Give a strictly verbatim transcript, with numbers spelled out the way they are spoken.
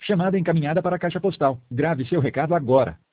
Chamada encaminhada para a caixa postal. Grave seu recado agora.